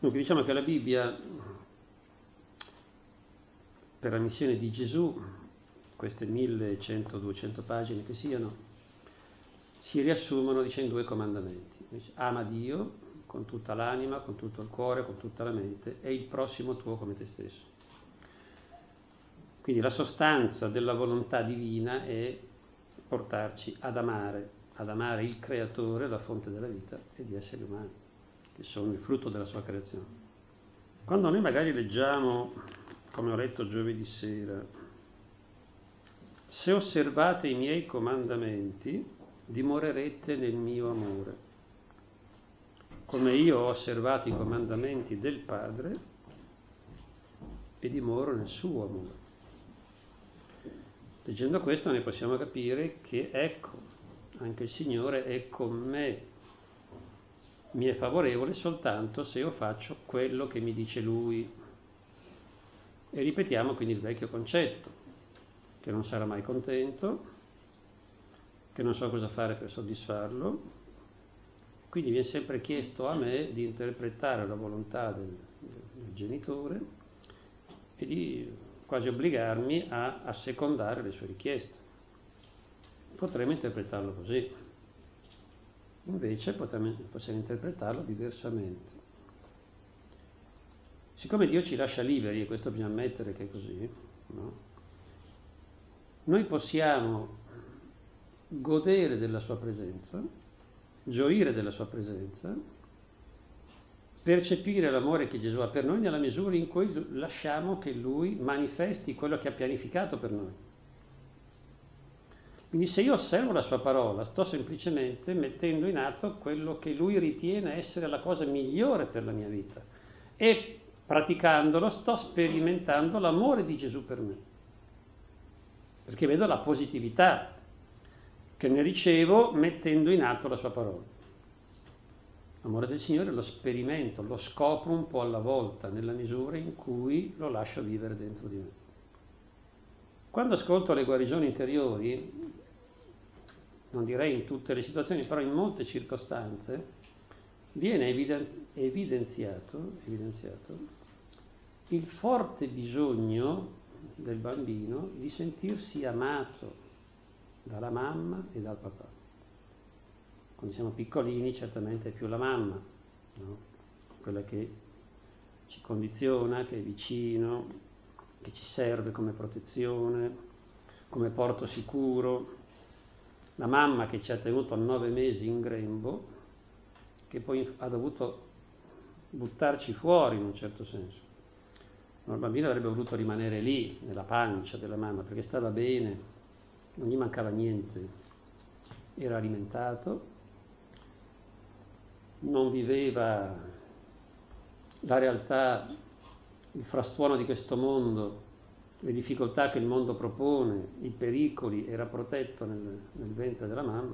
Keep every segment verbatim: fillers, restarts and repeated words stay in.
Dunque diciamo che la Bibbia, per la missione di Gesù, queste millecento duecento pagine che siano, si riassumono dicendo due comandamenti. Dice, ama Dio con tutta l'anima, con tutto il cuore, con tutta la mente e il prossimo tuo come te stesso. Quindi la sostanza della volontà divina è portarci ad amare, ad amare il Creatore, la fonte della vita, e gli esseri umani, che sono il frutto della sua creazione. Quando noi magari leggiamo, come ho letto giovedì sera, se osservate i miei comandamenti, dimorerete nel mio amore, come io ho osservato i comandamenti del Padre e dimoro nel suo amore. Leggendo questo noi possiamo capire che ecco, anche il Signore è con me, mi è favorevole soltanto se io faccio quello che mi dice Lui. E ripetiamo quindi il vecchio concetto, che non sarà mai contento, che non so cosa fare per soddisfarlo, quindi viene sempre chiesto a me di interpretare la volontà del, del genitore e di quasi obbligarmi a assecondare le sue richieste. Potremmo interpretarlo così, invece potremmo, possiamo interpretarlo diversamente. Siccome Dio ci lascia liberi, e questo bisogna ammettere che è così, no? Noi possiamo godere della sua presenza, gioire della sua presenza, percepire l'amore che Gesù ha per noi nella misura in cui lasciamo che Lui manifesti quello che ha pianificato per noi. Quindi se io osservo la sua parola, sto semplicemente mettendo in atto quello che Lui ritiene essere la cosa migliore per la mia vita e praticandolo sto sperimentando l'amore di Gesù per me, perché vedo la positività che ne ricevo mettendo in atto la sua parola. L'amore del Signore lo sperimento, lo scopro un po' alla volta, nella misura in cui lo lascio vivere dentro di me. Quando ascolto le guarigioni interiori, non direi in tutte le situazioni, però in molte circostanze, viene evidenziato, evidenziato il forte bisogno del bambino di sentirsi amato dalla mamma e dal papà. Quando siamo piccolini certamente è più la mamma, no? Quella che ci condiziona, che è vicino, che ci serve come protezione, come porto sicuro. La mamma che ci ha tenuto nove mesi in grembo, che poi ha dovuto buttarci fuori in un certo senso. Ma il bambino avrebbe voluto rimanere lì, nella pancia della mamma, perché stava bene, non gli mancava niente, era alimentato, non viveva la realtà, il frastuono di questo mondo, le difficoltà che il mondo propone, i pericoli, era protetto nel, nel ventre della mamma.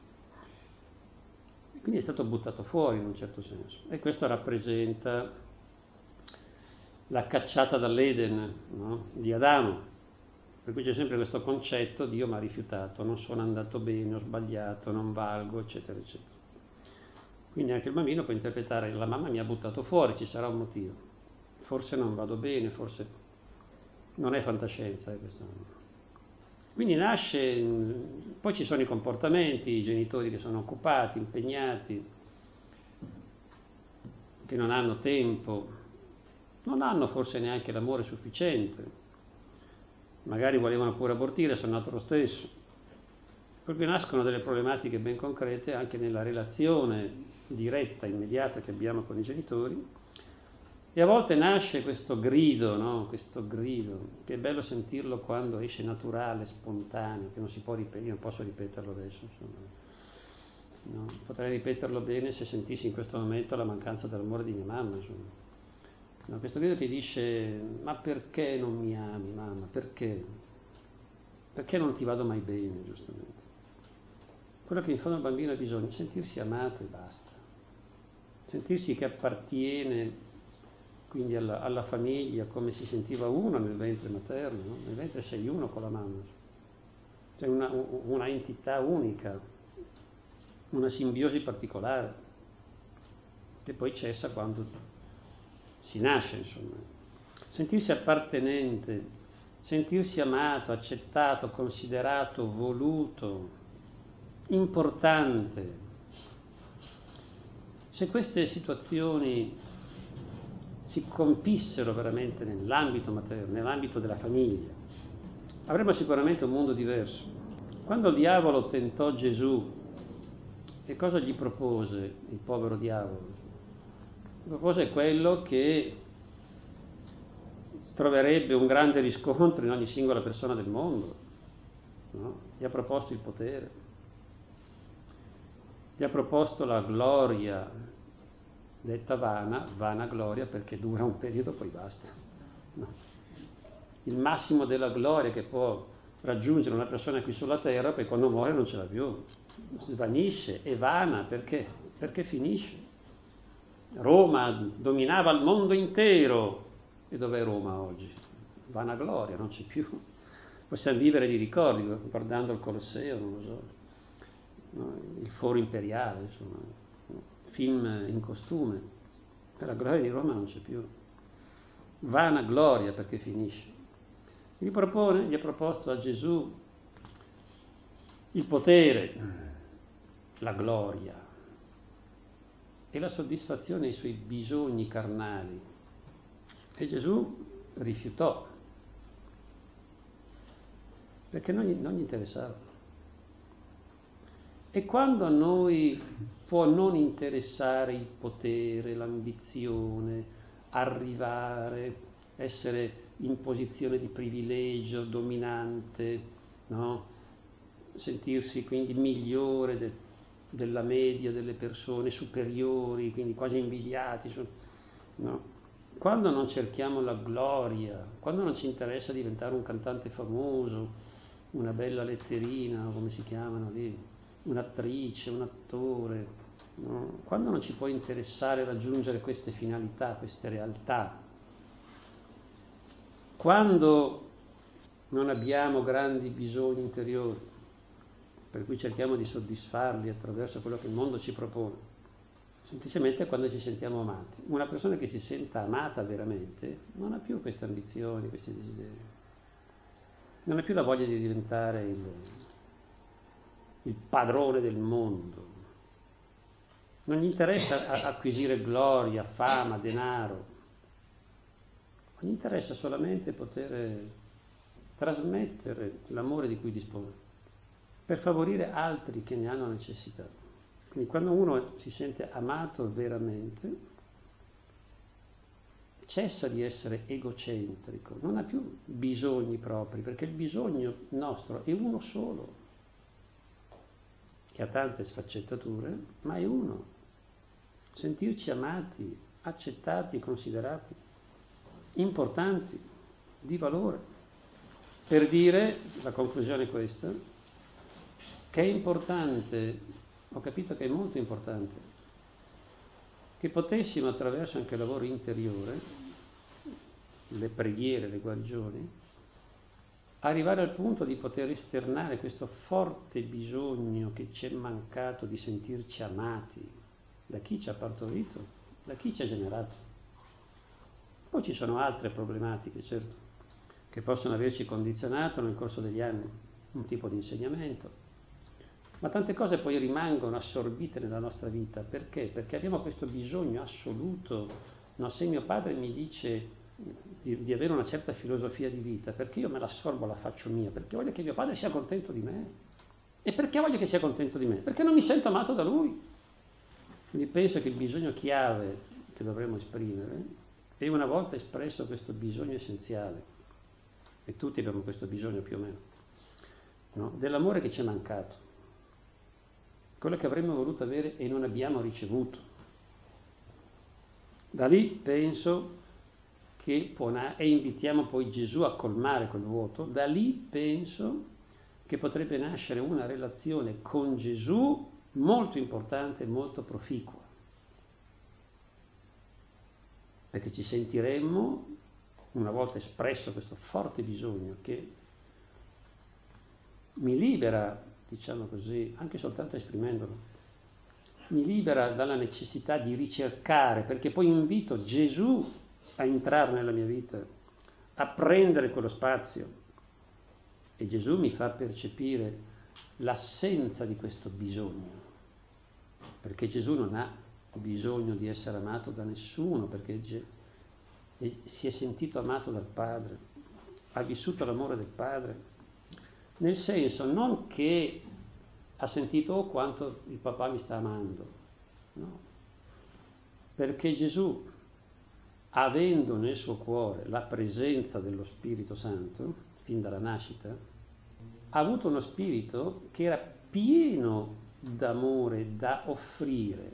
E quindi è stato buttato fuori in un certo senso. E questo rappresenta la cacciata dall'Eden, no? Di Adamo. Per cui c'è sempre questo concetto: Dio mi ha rifiutato, non sono andato bene, ho sbagliato, non valgo, eccetera, eccetera. Quindi anche il bambino può interpretare: la mamma mi ha buttato fuori, ci sarà un motivo. Forse non vado bene, forse non è fantascienza. Eh, questo. Quindi nasce, poi ci sono i comportamenti, i genitori che sono occupati, impegnati, che non hanno tempo, non hanno forse neanche l'amore sufficiente, magari volevano pure abortire, sono nato lo stesso. Per cui nascono delle problematiche ben concrete anche nella relazione diretta, immediata che abbiamo con i genitori, e a volte nasce questo grido, no? Questo grido, che è bello sentirlo quando esce naturale, spontaneo, che non si può ripetere, io non posso ripeterlo adesso, insomma. No? Potrei ripeterlo bene se sentissi in questo momento la mancanza dell'amore di mia mamma, insomma. No, questo grido che dice: ma perché non mi ami, mamma? Perché? Perché non ti vado mai bene, giustamente? Quello che in fondo il bambino ha bisogno è sentirsi amato e basta. Sentirsi che appartiene quindi alla, alla famiglia, come si sentiva uno nel ventre materno, no? Nel ventre sei uno con la mamma. C'è una, una entità unica, una simbiosi particolare, che poi cessa quando si nasce, insomma. Sentirsi appartenente, sentirsi amato, accettato, considerato, voluto, importante. Se queste situazioni si compissero veramente nell'ambito materno, nell'ambito della famiglia, avremmo sicuramente un mondo diverso. Quando il diavolo tentò Gesù, che cosa gli propose il povero diavolo? Gli propose quello che troverebbe un grande riscontro in ogni singola persona del mondo, no? Gli ha proposto il potere, gli ha proposto la gloria, detta vana, vana gloria perché dura un periodo poi basta, no? Il massimo della gloria che può raggiungere una persona qui sulla terra, poi quando muore non ce l'ha più, svanisce, è vana, perché? Perché finisce. Roma dominava il mondo intero, e dov'è Roma oggi? Vana gloria, non c'è più. Possiamo vivere di ricordi, guardando il Colosseo, non lo so, no? Il Foro Imperiale, insomma, film in costume, la gloria di Roma non c'è più. Vana gloria perché finisce. Gli propone, gli ha proposto a Gesù il potere, la gloria e la soddisfazione ai suoi bisogni carnali. E Gesù rifiutò, perché non gli, non gli interessava. E quando a noi può non interessare il potere, l'ambizione, arrivare, essere in posizione di privilegio, dominante, no? Sentirsi quindi migliore de, della media delle persone, superiori, quindi quasi invidiati, no? Quando non cerchiamo la gloria, quando non ci interessa diventare un cantante famoso, una bella letterina, come si chiamano lì, un'attrice, un attore, no? Quando non ci può interessare raggiungere queste finalità, queste realtà, quando non abbiamo grandi bisogni interiori, per cui cerchiamo di soddisfarli attraverso quello che il mondo ci propone, semplicemente quando ci sentiamo amati. Una persona che si senta amata veramente non ha più queste ambizioni, questi desideri, non ha più la voglia di diventare il, il padrone del mondo, non gli interessa acquisire gloria, fama, denaro, gli interessa solamente poter trasmettere l'amore di cui dispone, per favorire altri che ne hanno necessità. Quindi quando uno si sente amato veramente, cessa di essere egocentrico, non ha più bisogni propri, perché il bisogno nostro è uno solo, che ha tante sfaccettature, ma è uno. Sentirci amati, accettati, considerati, importanti, di valore. Per dire, la conclusione è questa, che è importante, ho capito che è molto importante, che potessimo attraverso anche il lavoro interiore, le preghiere, le guarigioni, arrivare al punto di poter esternare questo forte bisogno che ci è mancato di sentirci amati da chi ci ha partorito, da chi ci ha generato. Poi ci sono altre problematiche, certo, che possono averci condizionato nel corso degli anni, un tipo di insegnamento, ma tante cose poi rimangono assorbite nella nostra vita. Perché? Perché abbiamo questo bisogno assoluto. No, se mio padre mi dice di, di avere una certa filosofia di vita, perché io me la assorbo, la faccio mia, perché voglio che mio padre sia contento di me. E perché voglio che sia contento di me? Perché non mi sento amato da lui. Quindi penso che il bisogno chiave che dovremmo esprimere, e una volta espresso questo bisogno essenziale, e tutti abbiamo questo bisogno più o meno, no? Dell'amore che ci è mancato, quello che avremmo voluto avere e non abbiamo ricevuto. Da lì penso che può na- e invitiamo poi Gesù a colmare quel vuoto, da lì penso che potrebbe nascere una relazione con Gesù molto importante e molto proficua. Perché ci sentiremmo, una volta espresso questo forte bisogno che mi libera, diciamo così, anche soltanto esprimendolo, mi libera dalla necessità di ricercare, perché poi invito Gesù a entrare nella mia vita, a prendere quello spazio. E Gesù mi fa percepire l'assenza di questo bisogno, perché Gesù non ha bisogno di essere amato da nessuno, perché si è sentito amato dal Padre, ha vissuto l'amore del Padre, nel senso non che ha sentito oh, quanto il papà mi sta amando, no, perché Gesù, avendo nel suo cuore la presenza dello Spirito Santo, fin dalla nascita, ha avuto uno spirito che era pieno d'amore da offrire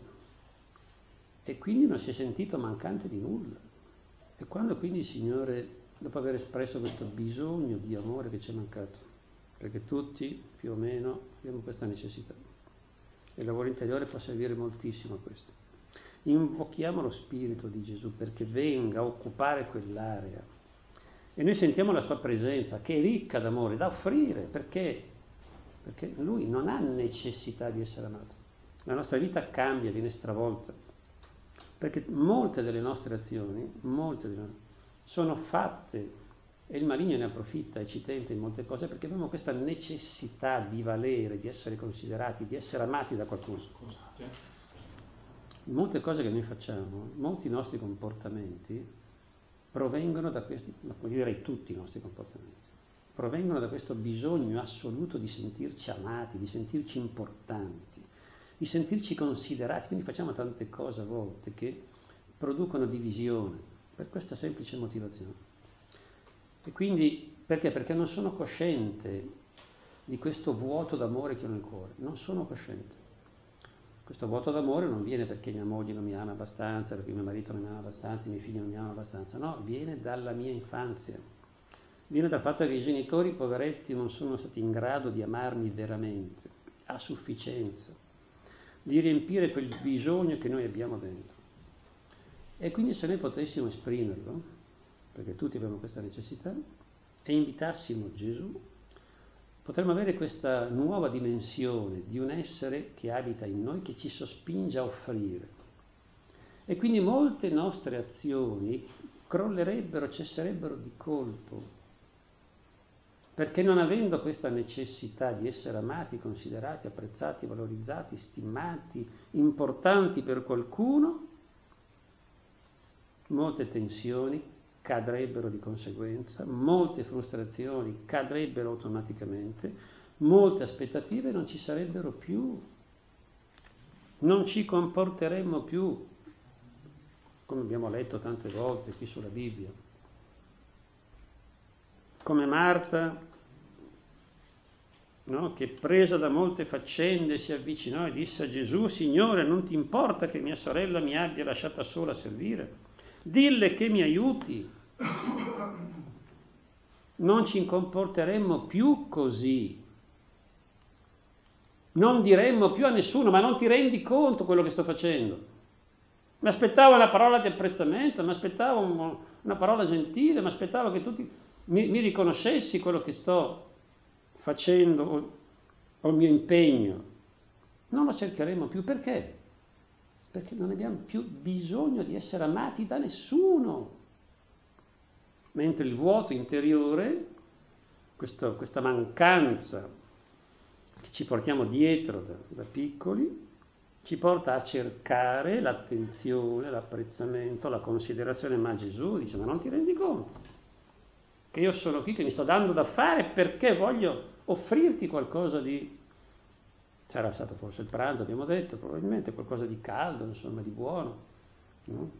e quindi non si è sentito mancante di nulla. E quando quindi il Signore, dopo aver espresso questo bisogno di amore che ci è mancato, perché tutti più o meno abbiamo questa necessità, e il lavoro interiore può servire moltissimo a questo, invochiamo lo Spirito di Gesù perché venga a occupare quell'area e noi sentiamo la sua presenza che è ricca d'amore da offrire, perché? Perché lui non ha necessità di essere amato. La nostra vita cambia, viene stravolta, perché molte delle nostre azioni, molte delle, sono fatte, e il maligno ne approfitta e ci tenta in molte cose, perché abbiamo questa necessità di valere, di essere considerati, di essere amati da qualcuno. Scusate. Molte cose che noi facciamo, molti nostri comportamenti provengono da questo, ma direi tutti i nostri comportamenti, provengono da questo bisogno assoluto di sentirci amati, di sentirci importanti, di sentirci considerati. Quindi facciamo tante cose a volte che producono divisione, per questa semplice motivazione. E quindi, perché? Perché non sono cosciente di questo vuoto d'amore che ho nel cuore, non sono cosciente. Questo vuoto d'amore non viene perché mia moglie non mi ama abbastanza, perché mio marito non mi ama abbastanza, i miei figli non mi amano abbastanza, no, viene dalla mia infanzia, viene dal fatto che i genitori poveretti non sono stati in grado di amarmi veramente, a sufficienza, di riempire quel bisogno che noi abbiamo dentro. E quindi se noi potessimo esprimerlo, perché tutti abbiamo questa necessità, e invitassimo Gesù, potremmo avere questa nuova dimensione di un essere che abita in noi, che ci sospinge a offrire. E quindi molte nostre azioni crollerebbero, cesserebbero di colpo, perché non avendo questa necessità di essere amati, considerati, apprezzati, valorizzati, stimati, importanti per qualcuno, molte tensioni cadrebbero di conseguenza, molte frustrazioni cadrebbero automaticamente, molte aspettative non ci sarebbero più, non ci comporteremmo più, come abbiamo letto tante volte qui sulla Bibbia, come Marta, no? Che presa da molte faccende si avvicinò e disse a Gesù: Signore, non ti importa che mia sorella mi abbia lasciata sola a servire? Dille che mi aiuti. Non ci comporteremmo più così. Non diremmo più a nessuno: ma non ti rendi conto quello che sto facendo? Mi aspettavo una parola di apprezzamento, mi aspettavo un, una parola gentile, mi aspettavo che tutti mi, mi riconoscessi quello che sto facendo o, o il mio impegno. Non lo cercheremo più. Perché? Perché non abbiamo più bisogno di essere amati da nessuno. Mentre il vuoto interiore, questo, questa mancanza che ci portiamo dietro da, da piccoli, ci porta a cercare l'attenzione, l'apprezzamento, la considerazione. Ma Gesù dice: ma non ti rendi conto che io sono qui, che mi sto dando da fare perché voglio offrirti qualcosa di... Sarà stato forse il pranzo, abbiamo detto, probabilmente qualcosa di caldo, insomma, di buono, no?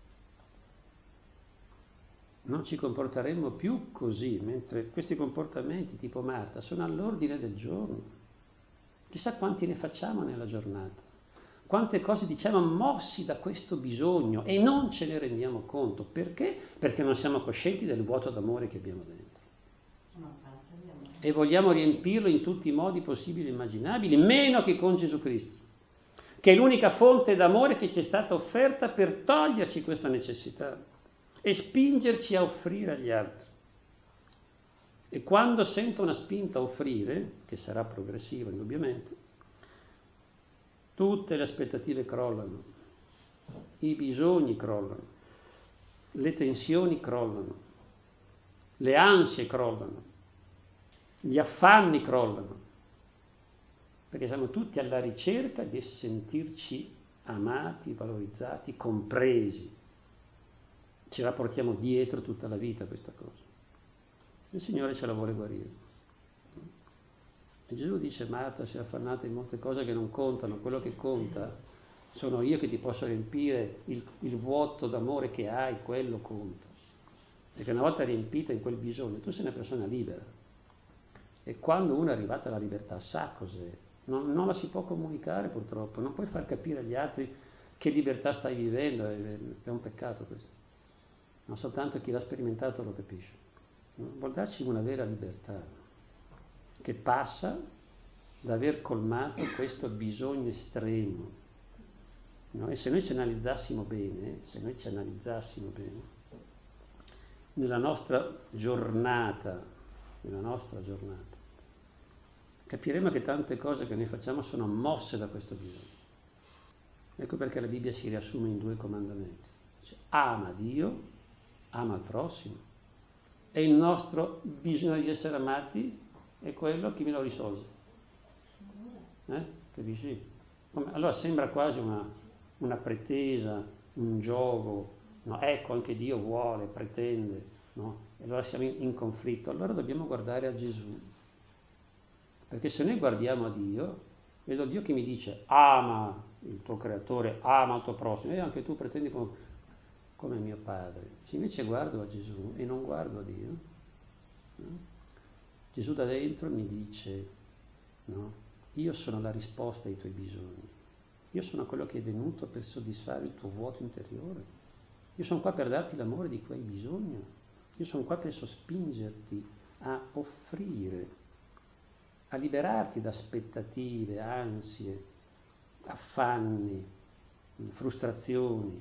Non ci comporteremmo più così, mentre questi comportamenti tipo Marta sono all'ordine del giorno. Chissà quanti ne facciamo nella giornata, quante cose diciamo mossi da questo bisogno e non ce ne rendiamo conto. Perché? Perché non siamo coscienti del vuoto d'amore che abbiamo dentro. E vogliamo riempirlo in tutti i modi possibili e immaginabili, meno che con Gesù Cristo, che è l'unica fonte d'amore che ci è stata offerta per toglierci questa necessità e spingerci a offrire agli altri. E quando sento una spinta a offrire, che sarà progressiva indubbiamente, tutte le aspettative crollano, i bisogni crollano. le tensioni crollano, le ansie crollano, gli affanni crollano, perché siamo tutti alla ricerca di sentirci amati, valorizzati, compresi. Ce la portiamo dietro tutta la vita questa cosa. Il Signore ce la vuole guarire. E Gesù dice: Marta, sei affannata in molte cose che non contano, quello che conta sono io che ti posso riempire il, il vuoto d'amore che hai, quello conta. Perché una volta riempita in quel bisogno, tu sei una persona libera. E quando uno è arrivato alla libertà sa cos'è. Non, non la si può comunicare purtroppo, non puoi far capire agli altri che libertà stai vivendo, è, è un peccato questo. Non soltanto chi l'ha sperimentato lo capisce. Vuol darci una vera libertà, che passa da aver colmato questo bisogno estremo. No? E se noi ci analizzassimo bene, se noi ci analizzassimo bene, nella nostra giornata, nella nostra giornata, capiremo che tante cose che noi facciamo sono mosse da questo bisogno. Ecco perché la Bibbia si riassume in due comandamenti. Cioè, ama Dio, ama il prossimo. E il nostro bisogno di essere amati è quello che me lo risolve. Eh? Capisci? Allora sembra quasi una, una pretesa, un gioco. No? Ecco, anche Dio vuole, pretende. No? E allora siamo in, in conflitto. Allora dobbiamo guardare a Gesù. Perché se noi guardiamo a Dio, vedo Dio che mi dice ama il tuo creatore, ama il tuo prossimo, e anche tu pretendi come, come mio padre. Se invece guardo a Gesù e non guardo a Dio, no? Gesù da dentro mi dice, no? Io sono la risposta ai tuoi bisogni, io sono quello che è venuto per soddisfare il tuo vuoto interiore, io sono qua per darti l'amore di cui hai bisogno, io sono qua per sospingerti a offrire, a liberarti da aspettative, ansie, affanni, frustrazioni.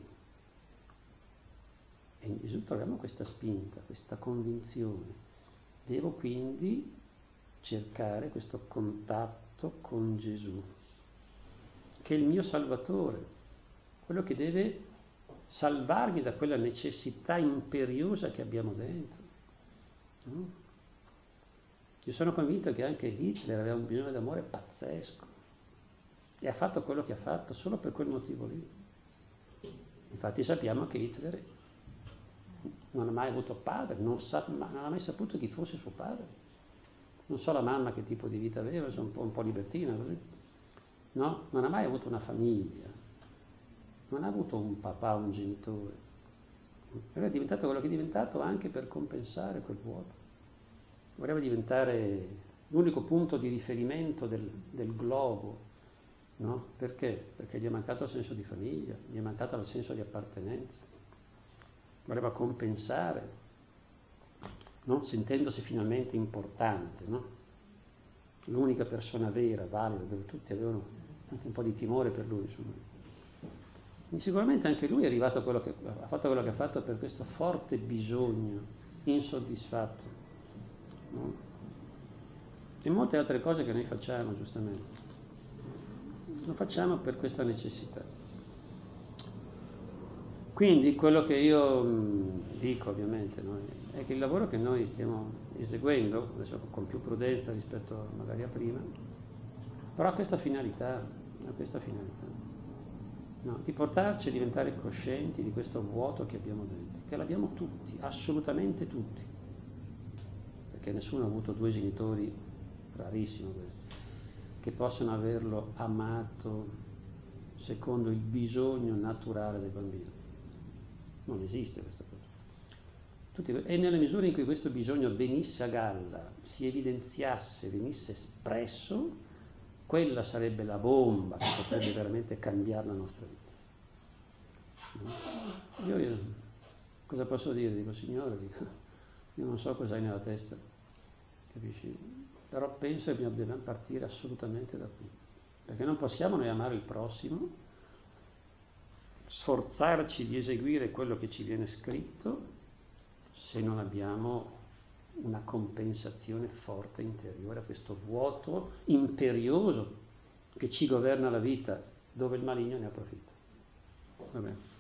E in Gesù troviamo questa spinta, questa convinzione. Devo quindi cercare questo contatto con Gesù, che è il mio Salvatore, quello che deve salvarmi da quella necessità imperiosa che abbiamo dentro. No? Io sono convinto che anche Hitler aveva un bisogno d'amore pazzesco e ha fatto quello che ha fatto solo per quel motivo lì. Infatti sappiamo che Hitler non ha mai avuto padre, non, sa, non ha mai saputo chi fosse suo padre. Non so la mamma che tipo di vita aveva, sono un po', un po' libertina così. No? Non ha mai avuto una famiglia, non ha avuto un papà, un genitore. Era diventato quello che è diventato anche per compensare quel vuoto. Voleva diventare l'unico punto di riferimento del, del globo, no? Perché? Perché gli è mancato il senso di famiglia, gli è mancato il senso di appartenenza. Voleva compensare, no? Sentendosi finalmente importante, no? L'unica persona vera, valida, dove tutti avevano anche un po' di timore per lui. Insomma. E sicuramente anche lui è arrivato a quello che ha fatto quello che ha fatto per questo forte bisogno insoddisfatto. No? E molte altre cose che noi facciamo, giustamente, lo facciamo per questa necessità. Quindi quello che io mh, dico, ovviamente, no, è che il lavoro che noi stiamo eseguendo, adesso con più prudenza rispetto magari a prima, però ha questa finalità, ha questa finalità, no, di portarci a diventare coscienti di questo vuoto che abbiamo dentro, che l'abbiamo tutti, assolutamente tutti. Perché nessuno ha avuto due genitori, rarissimo questo, che possano averlo amato secondo il bisogno naturale del bambino. Non esiste questa cosa. Tutti, e nella misura in cui questo bisogno venisse a galla, si evidenziasse, venisse espresso, quella sarebbe la bomba che potrebbe veramente cambiare la nostra vita. No? Io, io cosa posso dire? Dico, Signore, dico, io non so cosa hai nella testa. Capisci? Però penso che dobbiamo partire assolutamente da qui, perché non possiamo noi amare il prossimo, sforzarci di eseguire quello che ci viene scritto se non abbiamo una compensazione forte interiore a questo vuoto imperioso che ci governa la vita, dove il maligno ne approfitta. Va bene.